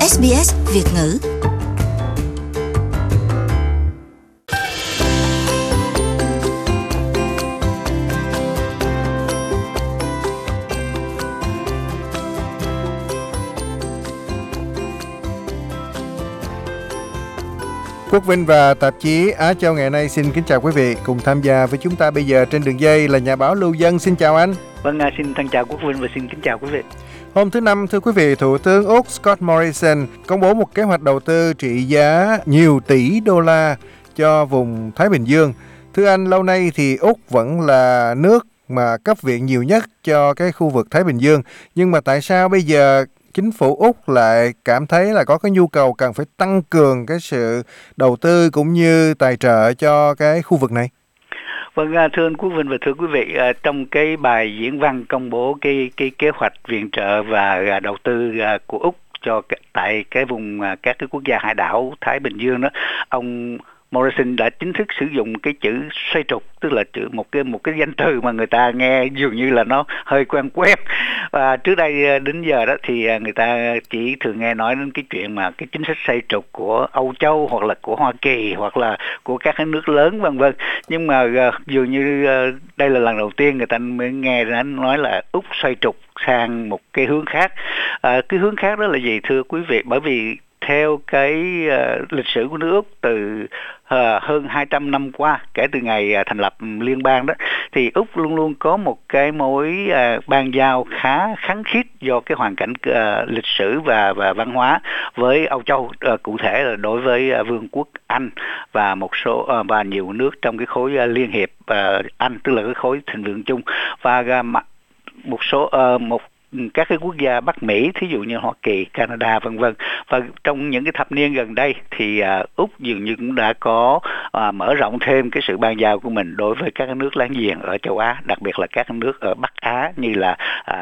SBS Việt ngữ. Quốc Vinh và tạp chí Á Châu ngày nay xin kính chào quý vị. Cùng tham gia với chúng ta bây giờ trên đường dây là nhà báo Lưu Dân. Xin chào anh. Vâng, xin thân chào Quốc Vinh và xin kính chào quý vị. Hôm thứ Năm, thưa quý vị, Thủ tướng Úc Scott Morrison công bố một kế hoạch đầu tư trị giá nhiều tỷ đô la cho vùng Thái Bình Dương. Thưa anh, lâu nay thì Úc vẫn là nước mà cấp viện nhiều nhất cho cái khu vực Thái Bình Dương. Nhưng mà tại sao bây giờ chính phủ Úc lại cảm thấy là có cái nhu cầu cần phải tăng cường cái sự đầu tư cũng như tài trợ cho cái khu vực này? Vâng, thưa anh Quốc Vinh và thưa quý vị, trong cái bài diễn văn công bố cái kế hoạch viện trợ và đầu tư của Úc cho tại cái vùng các cái quốc gia hải đảo Thái Bình Dương đó, ông Morrison đã chính thức sử dụng cái chữ xoay trục, tức là chữ một cái danh từ mà người ta nghe dường như là nó hơi quen. Và trước đây đến giờ đó thì người ta chỉ thường nghe nói đến cái chuyện mà cái chính sách xoay trục của Âu Châu hoặc là của Hoa Kỳ hoặc là của các cái nước lớn vân vân. Nhưng mà dường như đây là lần đầu tiên người ta mới nghe nói là Úc xoay trục sang một cái hướng khác. Cái hướng khác đó là gì thưa quý vị? Bởi vì theo cái lịch sử của nước Úc từ hơn 200 năm qua, kể từ ngày thành lập liên bang đó, thì Úc luôn luôn có một cái mối ban giao khá khăng khít do cái hoàn cảnh lịch sử và văn hóa với Âu Châu, cụ thể là đối với Vương quốc Anh và một số và nhiều nước trong cái khối liên hiệp Anh, tức là cái khối thịnh vượng chung, và một số các cái quốc gia Bắc Mỹ, thí dụ như Hoa Kỳ, Canada vân vân. Và trong những cái thập niên gần đây thì Úc dường như cũng đã có mở rộng thêm cái sự ban giao của mình đối với các nước láng giềng ở châu Á, đặc biệt là các nước ở Bắc Á như là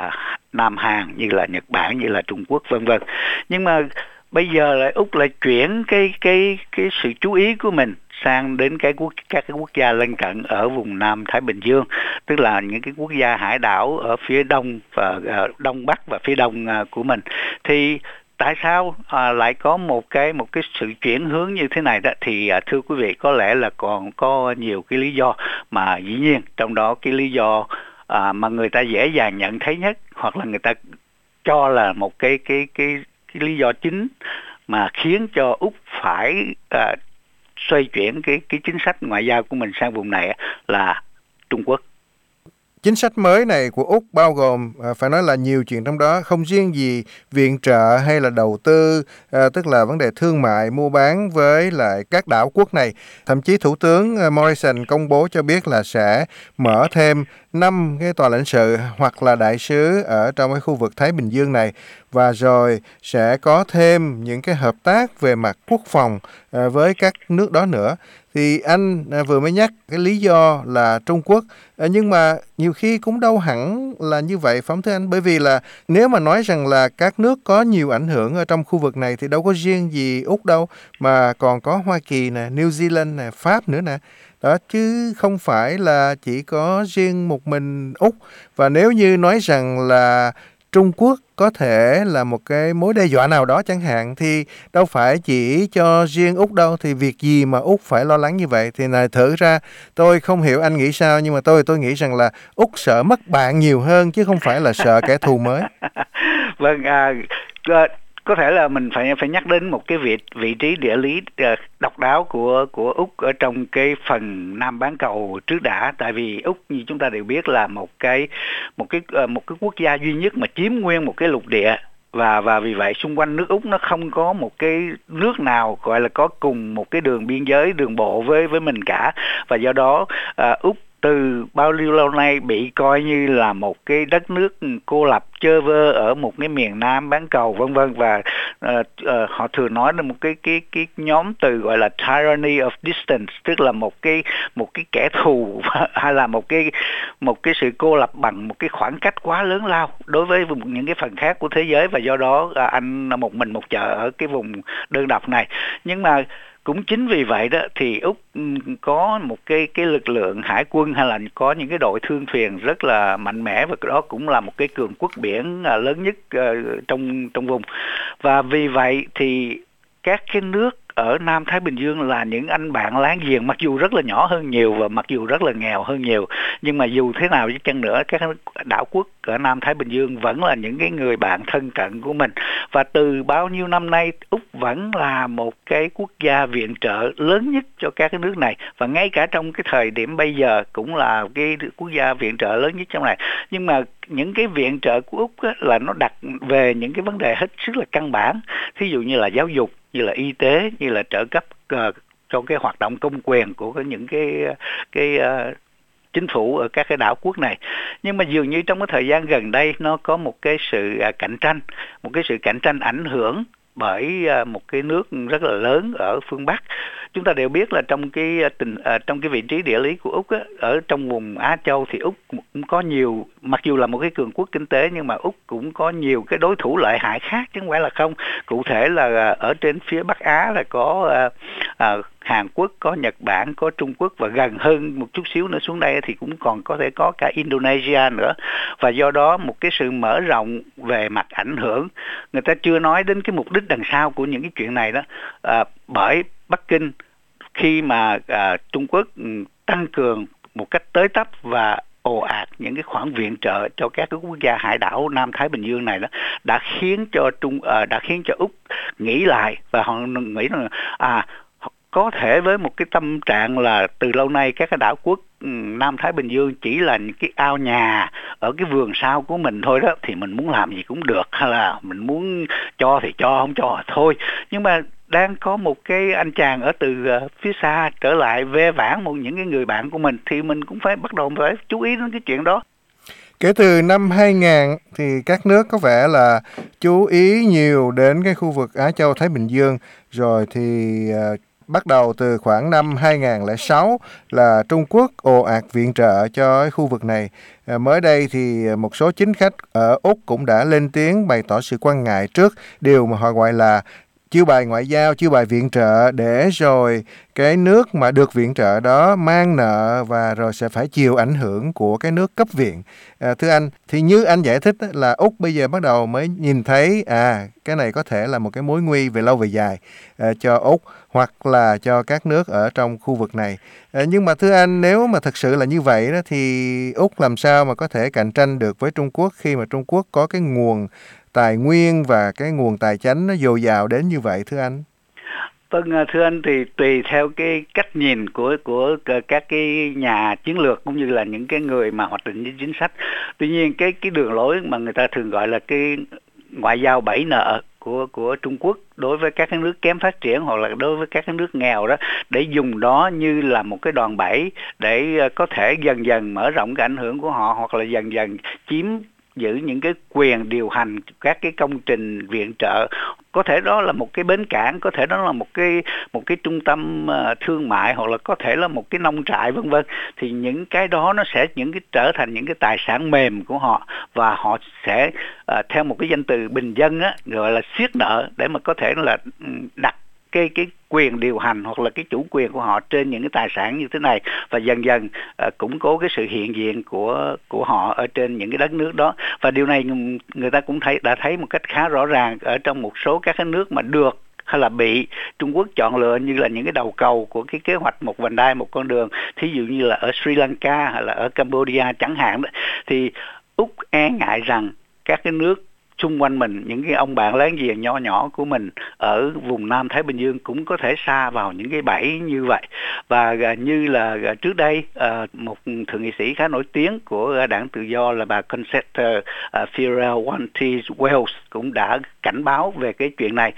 Nam Hàn, như là Nhật Bản, như là Trung Quốc vân vân. Nhưng mà bây giờ lại Úc lại chuyển cái sự chú ý của mình sang đến các cái quốc gia lân cận ở vùng Nam Thái Bình Dương, tức là những cái quốc gia hải đảo ở phía đông và đông bắc và phía đông của mình. Thì tại sao lại có một cái sự chuyển hướng như thế này đó? Thì thưa quý vị, có lẽ là còn có nhiều cái lý do, mà dĩ nhiên trong đó cái lý do mà người ta dễ dàng nhận thấy nhất, hoặc là người ta cho là một cái lý do chính mà khiến cho Úc phải xoay chuyển cái chính sách ngoại giao của mình sang vùng này là Trung Quốc. Chính sách mới này của Úc bao gồm phải nói là nhiều chuyện, trong đó không riêng gì viện trợ hay là đầu tư, tức là vấn đề thương mại, mua bán với lại các đảo quốc này. Thậm chí Thủ tướng Morrison công bố cho biết là sẽ mở thêm 5 cái tòa lãnh sự hoặc là đại sứ ở trong cái khu vực Thái Bình Dương này, và rồi sẽ có thêm những cái hợp tác về mặt quốc phòng với các nước đó nữa. Thì anh vừa mới nhắc cái lý do là Trung Quốc, nhưng mà nhiều khi cũng đâu hẳn là như vậy, phải không thưa anh? Bởi vì là nếu mà nói rằng là các nước có nhiều ảnh hưởng ở trong khu vực này thì đâu có riêng gì Úc đâu, mà còn có Hoa Kỳ nè, New Zealand nè, Pháp nữa nè. Đó, chứ không phải là chỉ có riêng một mình Úc. Và nếu như nói rằng là Trung Quốc có thể là một cái mối đe dọa nào đó chẳng hạn, thì đâu phải chỉ cho riêng Úc đâu, thì việc gì mà Úc phải lo lắng như vậy? Thì này, thử ra tôi không hiểu anh nghĩ sao, nhưng mà tôi nghĩ rằng là Úc sợ mất bạn nhiều hơn chứ không phải là sợ kẻ thù mới. Vâng, có thể là mình phải nhắc đến một cái vị trí địa lý độc đáo của Úc ở trong cái phần Nam bán cầu trước đã. Tại vì Úc như chúng ta đều biết là một cái quốc gia duy nhất mà chiếm nguyên một cái lục địa, và vì vậy xung quanh nước Úc nó không có một cái nước nào gọi là có cùng một cái đường biên giới, đường bộ với mình cả. Và do đó Úc từ bao nhiêu lâu nay bị coi như là một cái đất nước cô lập chơ vơ ở một cái miền Nam bán cầu vân vân. Và họ thường nói đến một cái nhóm từ gọi là tyranny of distance, tức là một cái kẻ thù hay là một cái sự cô lập bằng một cái khoảng cách quá lớn lao đối với những cái phần khác của thế giới. Và do đó anh một mình một chợ ở cái vùng đơn độc này. Nhưng mà cũng chính vì vậy đó thì Úc có một cái lực lượng hải quân hay là có những cái đội thương thuyền rất là mạnh mẽ, và đó cũng là một cái cường quốc biển lớn nhất trong vùng. Và Vì vậy thì các cái nước ở Nam Thái Bình Dương là những anh bạn láng giềng, mặc dù rất là nhỏ hơn nhiều và mặc dù rất là nghèo hơn nhiều, nhưng mà dù thế nào đi chăng nữa, các đảo quốc ở Nam Thái Bình Dương vẫn là những cái người bạn thân cận của mình. Và từ bao nhiêu năm nay, Úc vẫn là một cái quốc gia viện trợ lớn nhất cho các cái nước này, và ngay cả trong cái thời điểm bây giờ cũng là cái quốc gia viện trợ lớn nhất trong này. Nhưng mà những cái viện trợ của Úc á, là nó đặt về những cái vấn đề hết sức là căn bản, thí dụ như là giáo dục, như là y tế, như là trợ cấp cho cái hoạt động công quyền của những cái chính phủ ở các cái đảo quốc này. Nhưng mà dường như trong cái thời gian gần đây nó có một cái sự cạnh tranh ảnh hưởng bởi một cái nước rất là lớn ở phương Bắc. Chúng ta đều biết là trong cái vị trí địa lý của Úc á, ở trong vùng Á Châu thì Úc cũng có nhiều, mặc dù là một cái cường quốc kinh tế, nhưng mà Úc cũng có nhiều cái đối thủ lợi hại khác chứ không phải là không. Cụ thể là ở trên phía Bắc Á là có Hàn Quốc, có Nhật Bản, có Trung Quốc, và gần hơn một chút xíu nữa xuống đây thì cũng còn có thể có cả Indonesia nữa. Và do đó một cái sự mở rộng về mặt ảnh hưởng, người ta chưa nói đến cái mục đích đằng sau của những cái chuyện này đó. Bởi Bắc Kinh khi mà Trung Quốc tăng cường một cách tới tấp và ồ ạt những cái khoản viện trợ cho các cái quốc gia hải đảo Nam Thái Bình Dương này đó, đã khiến cho Úc nghĩ lại, và họ nghĩ rằng có thể với một cái tâm trạng là từ lâu nay các cái đảo quốc Nam Thái Bình Dương chỉ là những cái ao nhà ở cái vườn sau của mình thôi đó, thì mình muốn làm gì cũng được, hay là mình muốn cho thì cho, không cho thôi. Nhưng mà đang có một cái anh chàng ở từ phía xa trở lại ve vãn những cái người bạn của mình, thì mình cũng phải bắt đầu phải chú ý đến cái chuyện đó. Kể từ năm 2000 thì các nước có vẻ là chú ý nhiều đến cái khu vực Á Châu Thái Bình Dương, rồi thì bắt đầu từ khoảng năm 2006 là Trung Quốc ồ ạt viện trợ cho cái khu vực này. Mới đây thì một số chính khách ở Úc cũng đã lên tiếng bày tỏ sự quan ngại trước điều mà họ gọi là chiêu bài ngoại giao, chiêu bài viện trợ, để rồi cái nước mà được viện trợ đó mang nợ và rồi sẽ phải chịu ảnh hưởng của cái nước cấp viện. Thưa anh, thì như anh giải thích là Úc bây giờ bắt đầu mới nhìn thấy cái này có thể là một cái mối nguy về lâu về dài cho Úc hoặc là cho các nước ở trong khu vực này. Nhưng mà thưa anh, nếu mà thực sự là như vậy đó thì Úc làm sao mà có thể cạnh tranh được với Trung Quốc khi mà Trung Quốc có cái nguồn tài nguyên và cái nguồn tài chánh nó dồi dào đến như vậy thưa anh? Vâng, thưa anh, thì tùy theo cái cách nhìn của các cái nhà chiến lược cũng như là những cái người mà hoạch định những chính sách. Tuy nhiên cái đường lối mà người ta thường gọi là cái ngoại giao bẫy nợ của Trung Quốc đối với các cái nước kém phát triển hoặc là đối với các cái nước nghèo đó, để dùng đó như là một cái đòn bẩy để có thể dần dần mở rộng cái ảnh hưởng của họ, hoặc là dần dần chiếm giữ những cái quyền điều hành các cái công trình viện trợ. Có thể đó là một cái bến cảng, có thể đó là một cái trung tâm thương mại, hoặc là có thể là một cái nông trại vân vân. Thì những cái đó nó sẽ trở thành những cái tài sản mềm của họ, và họ sẽ theo một cái danh từ bình dân á, gọi là siết nợ, để mà có thể là đặt cái quyền điều hành hoặc là cái chủ quyền của họ trên những cái tài sản như thế này, và dần dần củng cố cái sự hiện diện của họ ở trên những cái đất nước đó. Và điều này người ta cũng đã thấy một cách khá rõ ràng ở trong một số các cái nước mà được hay là bị Trung Quốc chọn lựa như là những cái đầu cầu của cái kế hoạch một vành đai một con đường, thí dụ như là ở Sri Lanka hay là ở Cambodia chẳng hạn đó. Thì Úc e ngại rằng các cái nước xung quanh mình, những cái ông bạn láng giềng nho nhỏ của mình ở vùng Nam Thái Bình Dương cũng có thể sa vào những cái bẫy như vậy. Và như là trước đây một thượng nghị sĩ khá nổi tiếng của đảng Tự do là bà Concetta Farrell Wanty Wells cũng đã cảnh báo về cái chuyện này.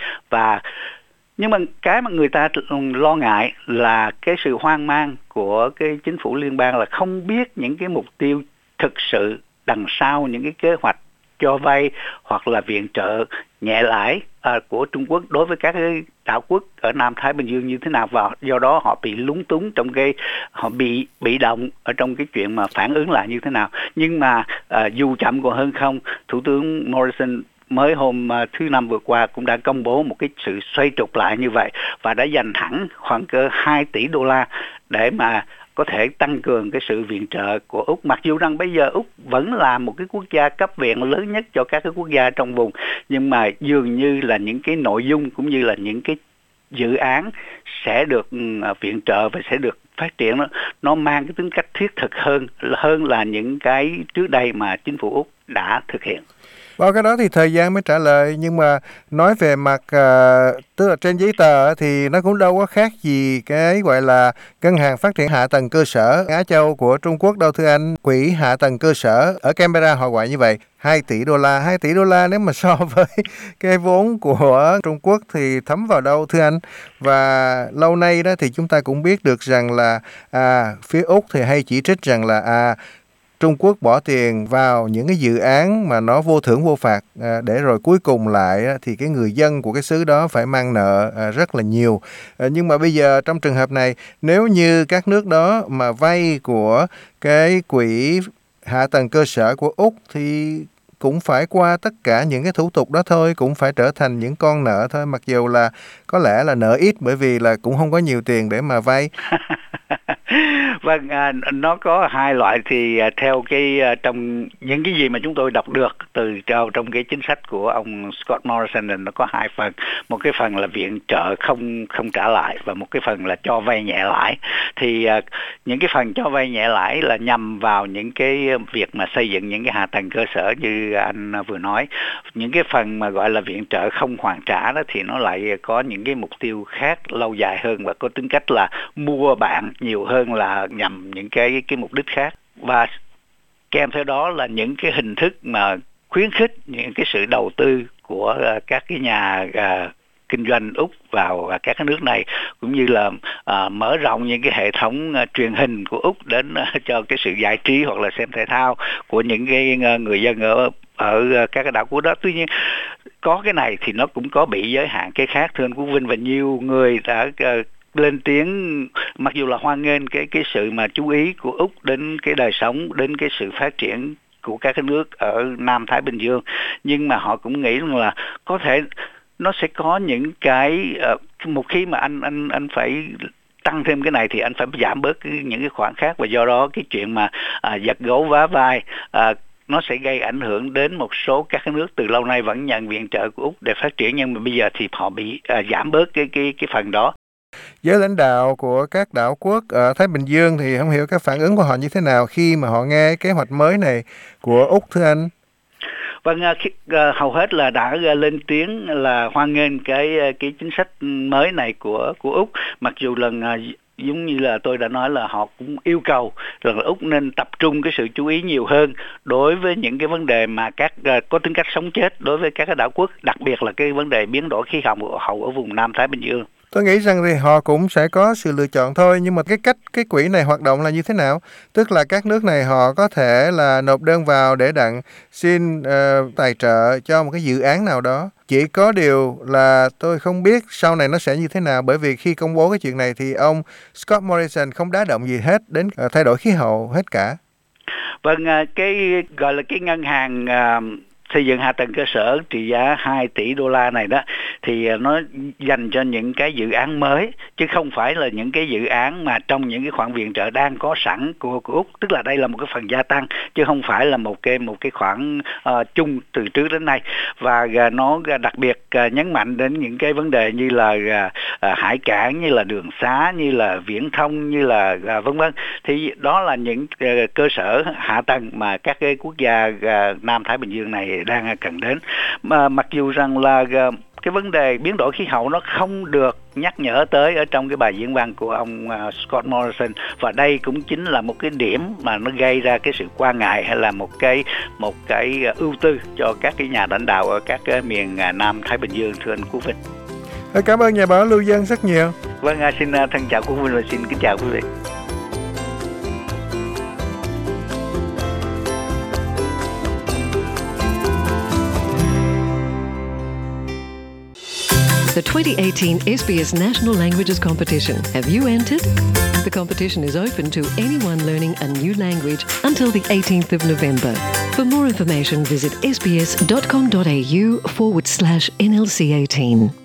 Nhưng mà cái mà người ta lo ngại là cái sự hoang mang của cái chính phủ liên bang, là không biết những cái mục tiêu thực sự đằng sau những cái kế hoạch cho vay hoặc là viện trợ nhẹ lãi của Trung Quốc đối với các cái đảo quốc ở Nam Thái Bình Dương như thế nào, và do đó họ bị lúng túng họ bị động ở trong cái chuyện mà phản ứng lại như thế nào. Nhưng mà dù chậm còn hơn không, Thủ tướng Morrison mới hôm thứ Năm vừa qua cũng đã công bố một cái sự xoay trục lại như vậy, và đã dành thẳng khoảng cỡ 2 tỷ đô la để mà có thể tăng cường cái sự viện trợ của Úc, mặc dù rằng bây giờ Úc vẫn là một cái quốc gia cấp viện lớn nhất cho các cái quốc gia trong vùng, nhưng mà dường như là những cái nội dung cũng như là những cái dự án sẽ được viện trợ và sẽ được phát triển, nó mang cái tính cách thiết thực hơn là những cái trước đây mà chính phủ Úc đã thực hiện. Vào cái đó thì thời gian mới trả lời, nhưng mà nói về mặt tức là trên giấy tờ thì nó cũng đâu có khác gì cái gọi là ngân hàng phát triển hạ tầng cơ sở Á Châu của Trung Quốc đâu thưa anh. Quỹ hạ tầng cơ sở ở Canberra họ gọi như vậy, 2 tỷ đô la. 2 tỷ đô la nếu mà so với cái vốn của Trung Quốc thì thấm vào đâu thưa anh? Và lâu nay đó thì chúng ta cũng biết được rằng là phía Úc thì hay chỉ trích rằng là Trung Quốc bỏ tiền vào những cái dự án mà nó vô thưởng vô phạt, để rồi cuối cùng lại thì cái người dân của cái xứ đó phải mang nợ rất là nhiều. Nhưng mà bây giờ trong trường hợp này, nếu như các nước đó mà vay của cái quỹ hạ tầng cơ sở của Úc thì cũng phải qua tất cả những cái thủ tục đó thôi, cũng phải trở thành những con nợ thôi, mặc dù là có lẽ là nợ ít bởi vì là cũng không có nhiều tiền để mà vay. Vâng, nó có hai loại thì theo cái trong những cái gì mà chúng tôi đọc được từ trong cái chính sách của ông Scott Morrison là nó có hai phần, một cái phần là viện trợ không trả lại và một cái phần là cho vay nhẹ lãi. Thì những cái phần cho vay nhẹ lãi là nhằm vào những cái việc mà xây dựng những cái hạ tầng cơ sở như anh vừa nói. Những cái phần mà gọi là viện trợ không hoàn trả đó thì nó lại có những cái mục tiêu khác lâu dài hơn và có tính cách là mua bạn nhiều hơn là nhằm những cái mục đích khác, và kèm theo đó là những cái hình thức mà khuyến khích những cái sự đầu tư của các cái nhà kinh doanh Úc vào các cái nước này, cũng như là mở rộng những cái hệ thống truyền hình của Úc đến cho cái sự giải trí hoặc là xem thể thao của những cái người dân ở các cái đảo quốc đó. Tuy nhiên có cái này thì nó cũng có bị giới hạn cái khác, thưa anh Quốc Vinh, và nhiều người đã lên tiếng mặc dù là hoan nghênh cái sự mà chú ý của Úc đến cái đời sống, đến cái sự phát triển của các cái nước ở Nam Thái Bình Dương, nhưng mà họ cũng nghĩ rằng là có thể nó sẽ có những cái một khi mà anh phải tăng thêm cái này thì anh phải giảm bớt những cái khoản khác, và do đó cái chuyện mà giật gấu vá vai nó sẽ gây ảnh hưởng đến một số các cái nước từ lâu nay vẫn nhận viện trợ của Úc để phát triển, nhưng mà bây giờ thì họ bị giảm bớt cái phần đó. Giới lãnh đạo của các đảo quốc ở Thái Bình Dương thì không hiểu các phản ứng của họ như thế nào khi mà họ nghe kế hoạch mới này của Úc thưa anh? Vâng, hầu hết là đã lên tiếng là hoan nghênh cái chính sách mới này của Úc, mặc dù là giống như là tôi đã nói là họ cũng yêu cầu rằng là Úc nên tập trung cái sự chú ý nhiều hơn đối với những cái vấn đề mà có tính cách sống chết đối với các cái đảo quốc, đặc biệt là cái vấn đề biến đổi khí hậu ở vùng Nam Thái Bình Dương. Tôi nghĩ rằng thì họ cũng sẽ có sự lựa chọn thôi, nhưng mà cái quỹ này hoạt động là như thế nào? Tức là các nước này họ có thể là nộp đơn vào để xin tài trợ cho một cái dự án nào đó. Chỉ có điều là tôi không biết sau này nó sẽ như thế nào, bởi vì khi công bố cái chuyện này thì ông Scott Morrison không đá động gì hết đến thay đổi khí hậu hết cả. Vâng, cái gọi là cái ngân hàng xây dựng hạ tầng cơ sở trị giá 2 tỷ đô la này đó thì nó dành cho những cái dự án mới, chứ không phải là những cái dự án mà trong những cái khoản viện trợ đang có sẵn của Úc. Tức là đây là một cái phần gia tăng chứ không phải là một cái khoản chung từ trước đến nay, và nó đặc biệt nhấn mạnh đến những cái vấn đề như là hải cảng, như là đường xá, như là viễn thông, như là vân vân. Thì đó là những cơ sở hạ tầng mà các cái quốc gia Nam Thái Bình Dương này đang cần đến, mà mặc dù rằng là cái vấn đề biến đổi khí hậu nó không được nhắc nhở tới ở trong cái bài diễn văn của ông Scott Morrison, và đây cũng chính là một cái điểm mà nó gây ra cái sự quan ngại hay là một cái ưu tư cho các cái nhà lãnh đạo ở các cái miền Nam Thái Bình Dương, thưa anh Quốc Vinh. Cảm ơn nhà báo Lưu Dân rất nhiều. Vâng, xin thân chào Quốc Vinh và xin kính chào quý vị. The 2018 SBS National Languages Competition. Have you entered? The competition is open to anyone learning a new language until the 18th of November. For more information, visit sbs.com.au/NLC18.